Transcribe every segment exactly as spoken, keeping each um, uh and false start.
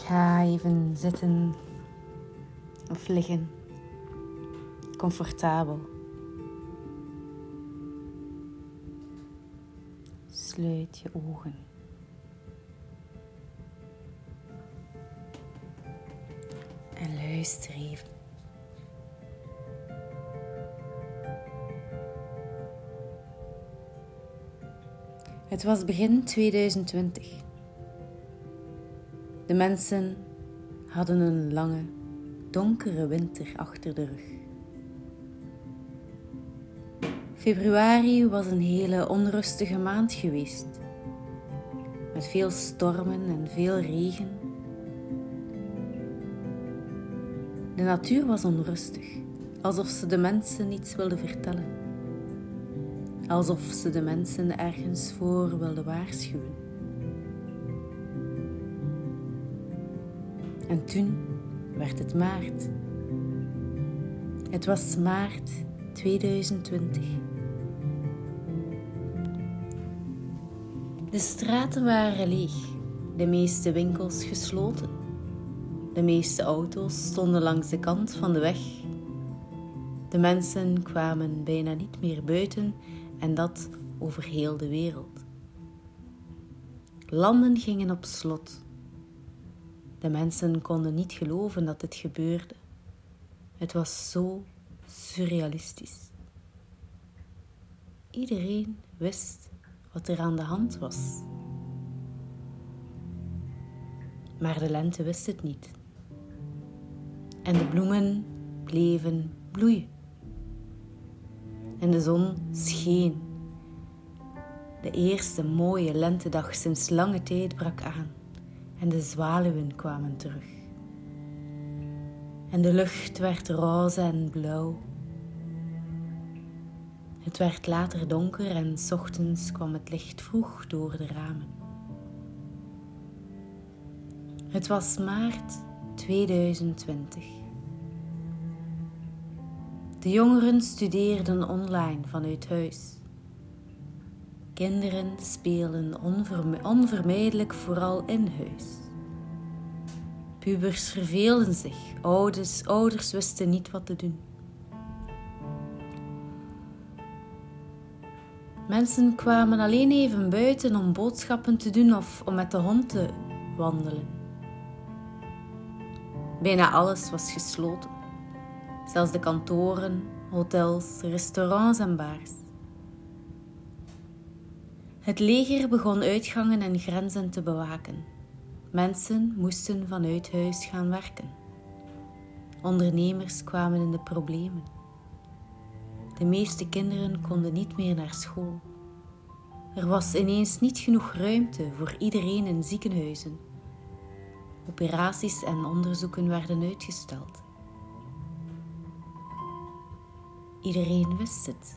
Ga even zitten of liggen, comfortabel. Sluit je ogen. En luister even. Het was begin tweeduizend twintig. De mensen hadden een lange, donkere winter achter de rug. Februari was een hele onrustige maand geweest, met veel stormen en veel regen. De natuur was onrustig, alsof ze de mensen iets wilde vertellen. Alsof ze de mensen ergens voor wilde waarschuwen. En toen werd het maart. Het was maart tweeduizend twintig. De straten waren leeg, de meeste winkels gesloten. De meeste auto's stonden langs de kant van de weg. De mensen kwamen bijna niet meer buiten en dat over heel de wereld. Landen gingen op slot. De mensen konden niet geloven dat dit gebeurde. Het was zo surrealistisch. Iedereen wist wat er aan de hand was. Maar de lente wist het niet. En de bloemen bleven bloeien. En de zon scheen. De eerste mooie lentedag sinds lange tijd brak aan. En de zwaluwen kwamen terug. En de lucht werd roze en blauw. Het werd later donker en 's ochtends kwam het licht vroeg door de ramen. Het was maart tweeduizend twintig. De jongeren studeerden online vanuit huis. Kinderen spelen onverme- onvermijdelijk vooral in huis. Pubers verveelden zich, ouders, ouders wisten niet wat te doen. Mensen kwamen alleen even buiten om boodschappen te doen of om met de hond te wandelen. Bijna alles was gesloten, zelfs de kantoren, hotels, restaurants en bars. Het leger begon uitgangen en grenzen te bewaken. Mensen moesten vanuit huis gaan werken. Ondernemers kwamen in de problemen. De meeste kinderen konden niet meer naar school. Er was ineens niet genoeg ruimte voor iedereen in ziekenhuizen. Operaties en onderzoeken werden uitgesteld. Iedereen wist het.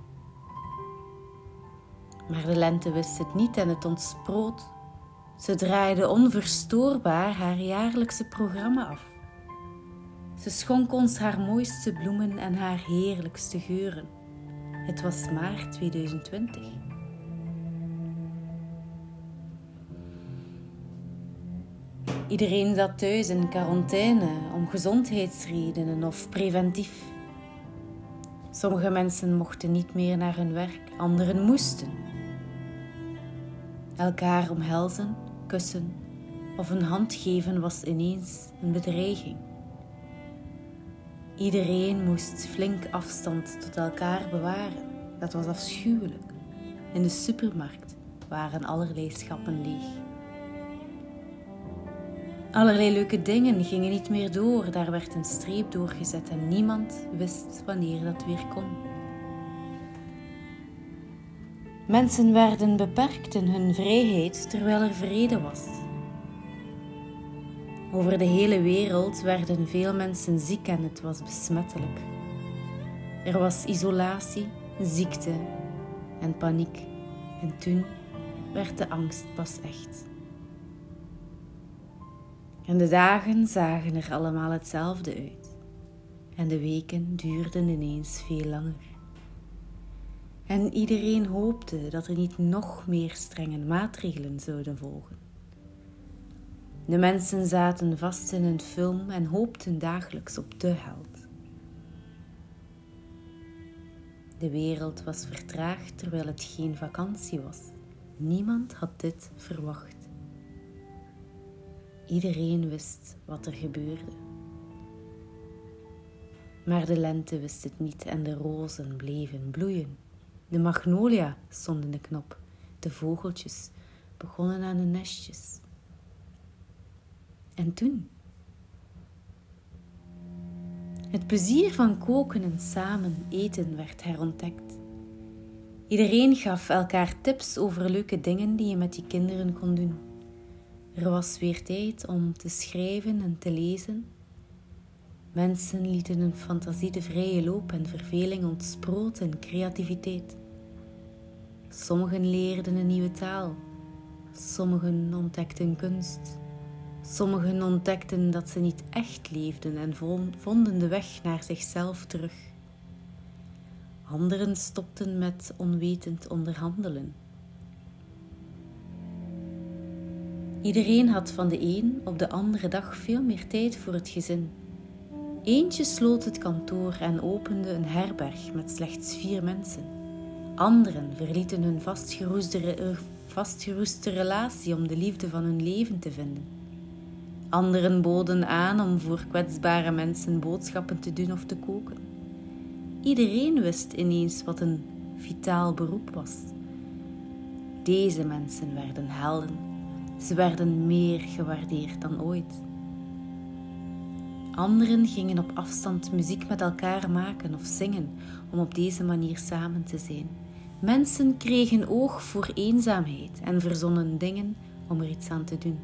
Maar de lente wist het niet en het ontsproot. Ze draaide onverstoorbaar haar jaarlijkse programma af. Ze schonk ons haar mooiste bloemen en haar heerlijkste geuren. Het was maart tweeduizend twintig. Iedereen zat thuis in quarantaine om gezondheidsredenen of preventief. Sommige mensen mochten niet meer naar hun werk, anderen moesten. Elkaar omhelzen, kussen of een hand geven was ineens een bedreiging. Iedereen moest flink afstand tot elkaar bewaren. Dat was afschuwelijk. In de supermarkt waren allerlei schappen leeg. Allerlei leuke dingen gingen niet meer door. Daar werd een streep doorgezet en niemand wist wanneer dat weer kon. Mensen werden beperkt in hun vrijheid terwijl er vrede was. Over de hele wereld werden veel mensen ziek en het was besmettelijk. Er was isolatie, ziekte en paniek. En toen werd de angst pas echt. En de dagen zagen er allemaal hetzelfde uit. En de weken duurden ineens veel langer. En iedereen hoopte dat er niet nog meer strenge maatregelen zouden volgen. De mensen zaten vast in een film en hoopten dagelijks op de held. De wereld was vertraagd terwijl het geen vakantie was. Niemand had dit verwacht. Iedereen wist wat er gebeurde. Maar de lente wist het niet en de rozen bleven bloeien. De magnolia stond in de knop. De vogeltjes begonnen aan hun nestjes. En toen? Het plezier van koken en samen eten werd herontdekt. Iedereen gaf elkaar tips over leuke dingen die je met je kinderen kon doen. Er was weer tijd om te schrijven en te lezen. Mensen lieten hun fantasie de vrije loop en verveling ontsproot in creativiteit. Sommigen leerden een nieuwe taal. Sommigen ontdekten kunst. Sommigen ontdekten dat ze niet echt leefden en vonden de weg naar zichzelf terug. Anderen stopten met onwetend onderhandelen. Iedereen had van de een op de andere dag veel meer tijd voor het gezin. Eentje sloot het kantoor en opende een herberg met slechts vier mensen. Anderen verlieten hun vastgeroeste, vastgeroeste relatie om de liefde van hun leven te vinden. Anderen boden aan om voor kwetsbare mensen boodschappen te doen of te koken. Iedereen wist ineens wat een vitaal beroep was. Deze mensen werden helden. Ze werden meer gewaardeerd dan ooit. Anderen gingen op afstand muziek met elkaar maken of zingen om op deze manier samen te zijn. Mensen kregen oog voor eenzaamheid en verzonnen dingen om er iets aan te doen.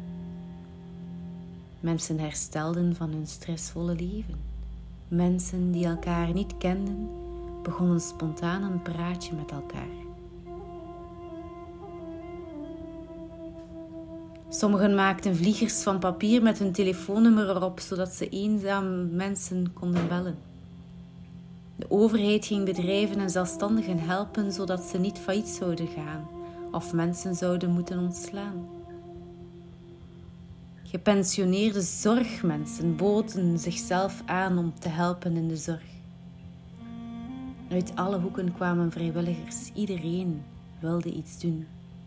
Mensen herstelden van hun stressvolle leven. Mensen die elkaar niet kenden, begonnen spontaan een praatje met elkaar. Sommigen maakten vliegers van papier met hun telefoonnummer erop, zodat ze eenzame mensen konden bellen. De overheid ging bedrijven en zelfstandigen helpen, zodat ze niet failliet zouden gaan of mensen zouden moeten ontslaan. Gepensioneerde zorgmensen boden zichzelf aan om te helpen in de zorg. Uit alle hoeken kwamen vrijwilligers. Iedereen wilde iets doen.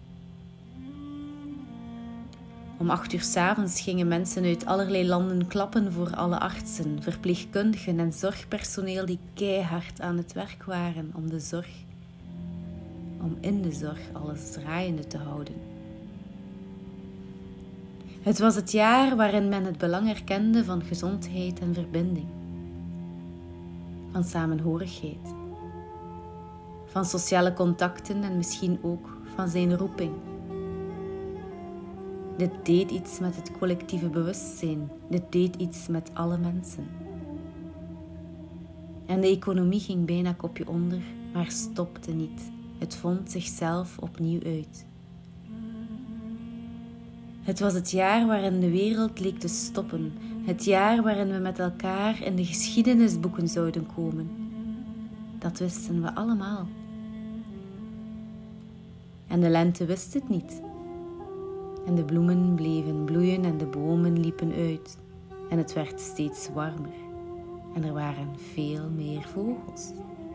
Om acht uur 's avonds gingen mensen uit allerlei landen klappen voor alle artsen, verpleegkundigen en zorgpersoneel die keihard aan het werk waren om de zorg, om in de zorg alles draaiende te houden. Het was het jaar waarin men het belang erkende van gezondheid en verbinding, van samenhorigheid, van sociale contacten en misschien ook van zijn roeping. Dit deed iets met het collectieve bewustzijn, dit deed iets met alle mensen. En de economie ging bijna kopje onder, maar stopte niet. Het vond zichzelf opnieuw uit. Het was het jaar waarin de wereld leek te stoppen. Het jaar waarin we met elkaar in de geschiedenisboeken zouden komen. Dat wisten we allemaal. En de lente wist het niet. En de bloemen bleven bloeien en de bomen liepen uit. En het werd steeds warmer. En er waren veel meer vogels.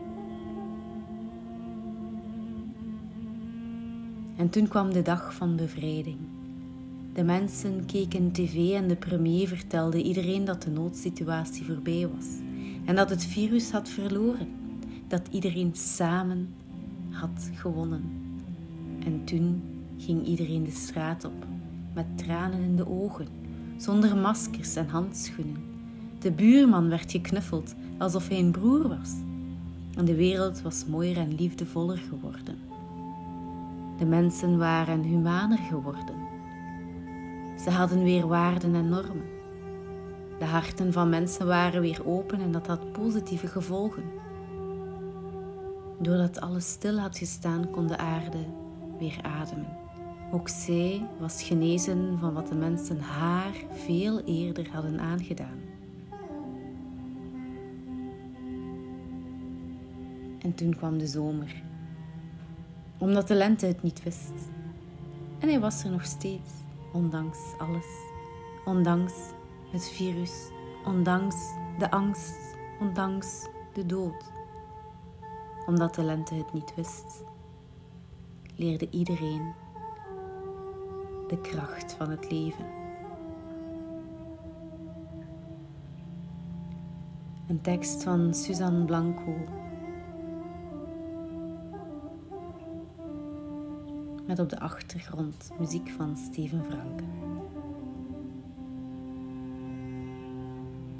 En toen kwam de dag van bevrijding. De mensen keken tv en de premier vertelde iedereen dat de noodsituatie voorbij was. En dat het virus had verloren. Dat iedereen samen had gewonnen. En toen ging iedereen de straat op, met tranen in de ogen, zonder maskers en handschoenen. De buurman werd geknuffeld, alsof hij een broer was. En de wereld was mooier en liefdevoller geworden. De mensen waren humaner geworden. Ze hadden weer waarden en normen. De harten van mensen waren weer open en dat had positieve gevolgen. Doordat alles stil had gestaan, kon de aarde weer ademen. Ook zij was genezen van wat de mensen haar veel eerder hadden aangedaan. En toen kwam de zomer, omdat de lente het niet wist. En hij was er nog steeds, ondanks alles. ondanks het virus, ondanks de angst, ondanks de dood. Omdat de lente het niet wist, leerde iedereen de kracht van het leven. Een tekst van Suzanne Blanco, met op de achtergrond muziek van Steven Franke.